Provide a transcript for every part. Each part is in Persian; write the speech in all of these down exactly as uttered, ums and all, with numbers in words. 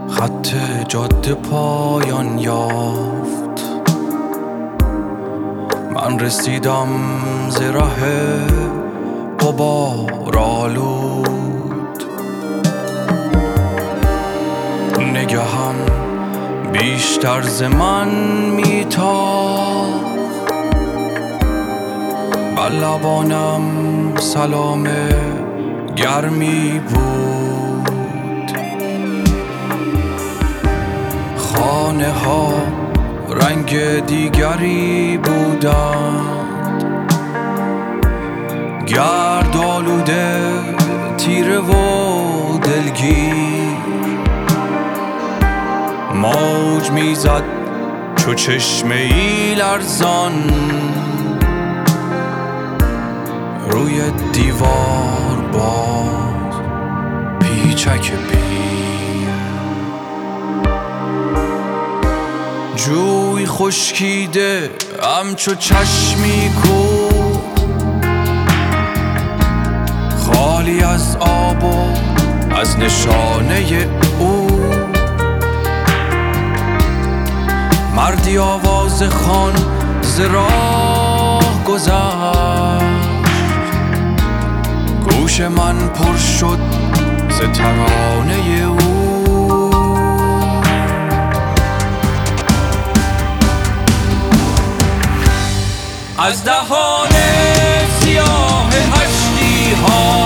خط جاده پایان یافت. من رسیدم ز ره غبار آلود، نگهم بیشتر ز من میتافت. بر لبانم سلام گرمی بود، خانه ها رنگ دیگری بودند، گرد آلوده تیره و دلگیر. موج میزد چو چشمه ای لرزان روی دیوار باز پیچک پیر. جوی خشکیده همچو چشمی کو خالی از آب و از نشانه او. مردی آواز خوان ز راه گذشت، گوش من پر شد ز ترانه او. از دهان سیاه هشتی ها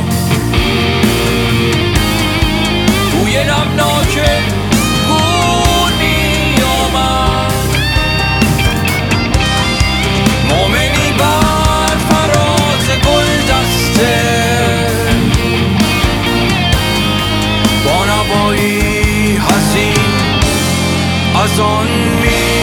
بوی نمناک گون می آمد. مومنی بر فراز گل دسته با نوایی حزین از آن می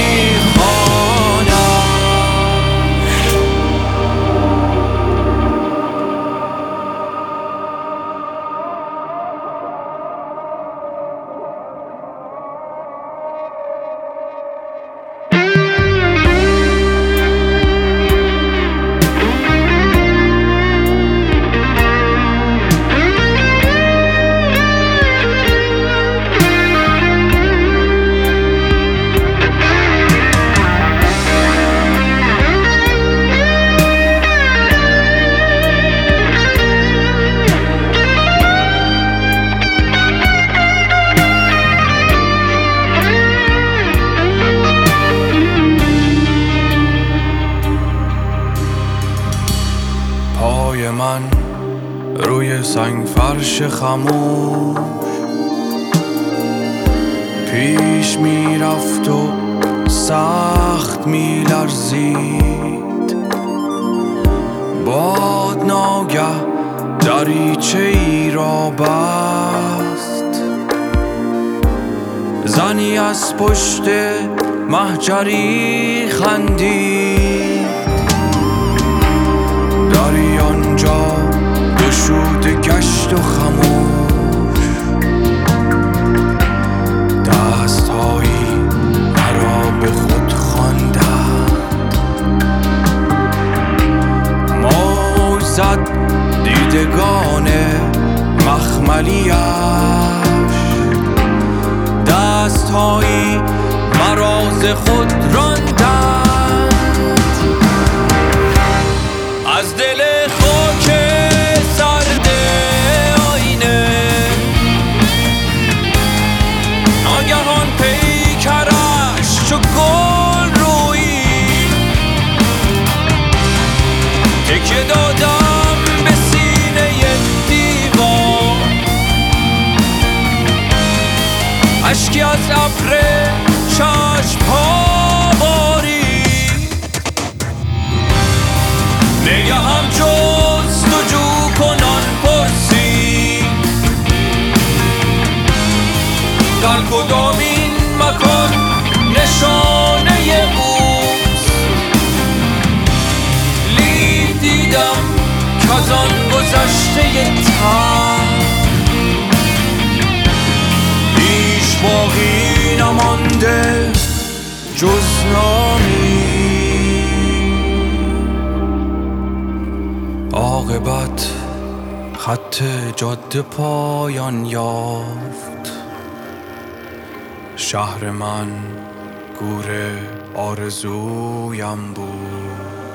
من روی سنگ فرش خموش پیش می رفت و سخت می لرزید. باد ناگه دریچه ای را بست، زنی از پشت محجری خندید. داری آنجا گشوده گشت و خموش، دستهایی مرا به خود خواندند. موج زد دیدگان مخملیش، دستهایی مرا ز خود راندند. از دل خاک سرد آینه ناگهان پیکرش چو گل رویی. تکیه دادم به سینه دیوار، اشکی از ابر چشم‌ها نگهم جستجو کنان پرسی، در کدامین مکان نشانه اوست. لید دیدم کز آن گذشته تر هیچ باقی نمانده جز نامی. عاقبت خط جاده پایان یافت، شهر من گور آرزویم بود.